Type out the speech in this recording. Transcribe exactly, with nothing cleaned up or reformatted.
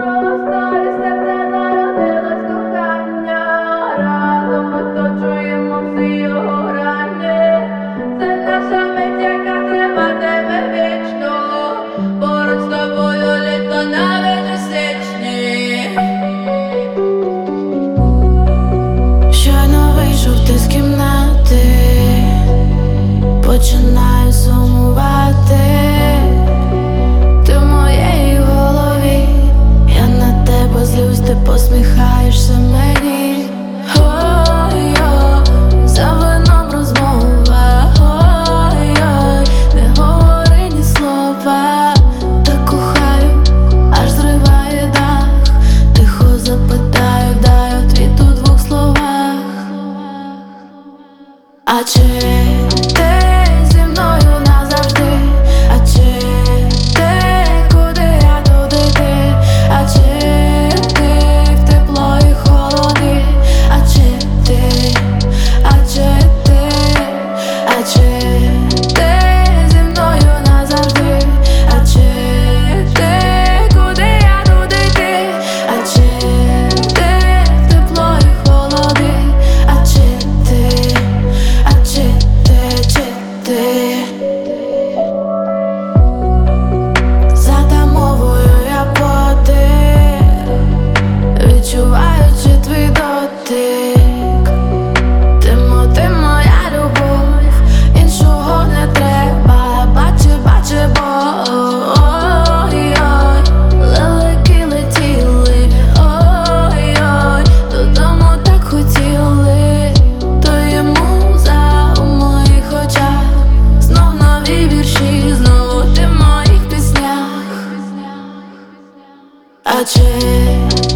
Починаю сумувати, ти в моїй голові, я на тебе злюсь, ти посміхаєшся мені. Ой-ой, за вином розмова, ой-ой, не говори ні слова, так кохаю, аж зриває дах, тихо запитаю, дай отвіт у двох словах. А чи ти зі мною назавжди? А чи ти, куди я, туди йти? А чи ти в тепло і холоди? А чи ти, а чи ти, а чи ти зі мною назавжди? А чи ти, куди я, туди йти? А чи ти в тепло і холоди? А чи ти, а чи ти, чи ти? За тамовою я подих, відчуваючи твій дотик. Ти, мо, ти моя любов, іншого не треба. Бачи, бачи, бо ой-ой, лелеки летіли, ой-ой, додому так хотіли. То є муза у моїх очах, знов нові вірші, знову ти в моїх піснях. А чи